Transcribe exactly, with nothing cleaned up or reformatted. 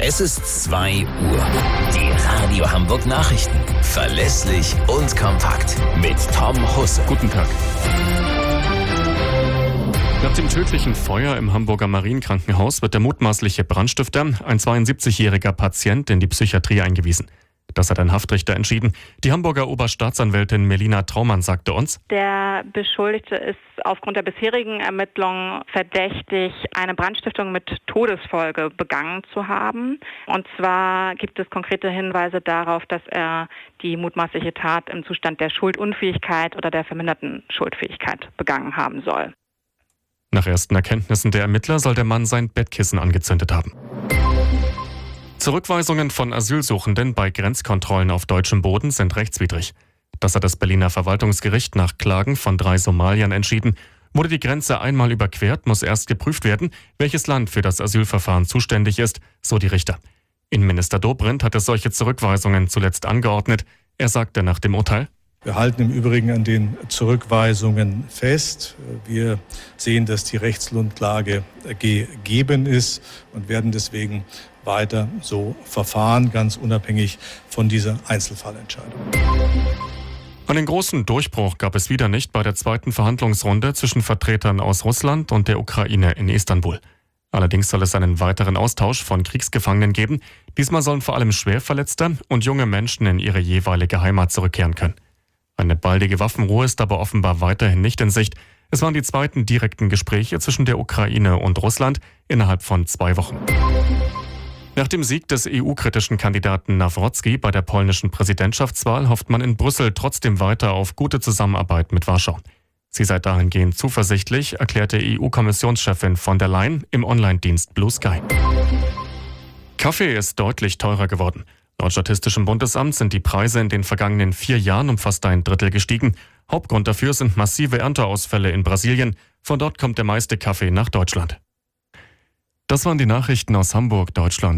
Es ist zwei Uhr. Die Radio Hamburg Nachrichten. Verlässlich und kompakt. Mit Tom Husse. Guten Tag. Nach dem tödlichen Feuer im Hamburger Marienkrankenhaus wird der mutmaßliche Brandstifter, ein zweiundsiebzigjähriger Patient, in die Psychiatrie eingewiesen. Das hat ein Haftrichter entschieden. Die Hamburger Oberstaatsanwältin Melina Traumann sagte uns: Der Beschuldigte ist aufgrund der bisherigen Ermittlungen verdächtig, eine Brandstiftung mit Todesfolge begangen zu haben. Und zwar gibt es konkrete Hinweise darauf, dass er die mutmaßliche Tat im Zustand der Schuldunfähigkeit oder der verminderten Schuldfähigkeit begangen haben soll. Nach ersten Erkenntnissen der Ermittler soll der Mann sein Bettkissen angezündet haben. Zurückweisungen von Asylsuchenden bei Grenzkontrollen auf deutschem Boden sind rechtswidrig. Das hat das Berliner Verwaltungsgericht nach Klagen von drei Somaliern entschieden. Wurde die Grenze einmal überquert, muss erst geprüft werden, welches Land für das Asylverfahren zuständig ist, so die Richter. Innenminister Dobrindt hatte solche Zurückweisungen zuletzt angeordnet. Er sagte nach dem Urteil: Wir halten im Übrigen an den Zurückweisungen fest. Wir sehen, dass die Rechtsgrundlage gegeben ist und werden deswegen weiter so verfahren, ganz unabhängig von dieser Einzelfallentscheidung. Einen großen Durchbruch gab es wieder nicht bei der zweiten Verhandlungsrunde zwischen Vertretern aus Russland und der Ukraine in Istanbul. Allerdings soll es einen weiteren Austausch von Kriegsgefangenen geben. Diesmal sollen vor allem Schwerverletzte und junge Menschen in ihre jeweilige Heimat zurückkehren können. Eine baldige Waffenruhe ist aber offenbar weiterhin nicht in Sicht. Es waren die zweiten direkten Gespräche zwischen der Ukraine und Russland innerhalb von zwei Wochen. Nach dem Sieg des E U-kritischen Kandidaten Nawrocki bei der polnischen Präsidentschaftswahl hofft man in Brüssel trotzdem weiter auf gute Zusammenarbeit mit Warschau. Sie sei dahingehend zuversichtlich, erklärte E U-Kommissionschefin von der Leyen im Online-Dienst Blue Sky. Kaffee ist deutlich teurer geworden. Laut Statistischem Bundesamt sind die Preise in den vergangenen vier Jahren um fast ein Drittel gestiegen. Hauptgrund dafür sind massive Ernteausfälle in Brasilien. Von dort kommt der meiste Kaffee nach Deutschland. Das waren die Nachrichten aus Hamburg, Deutschland.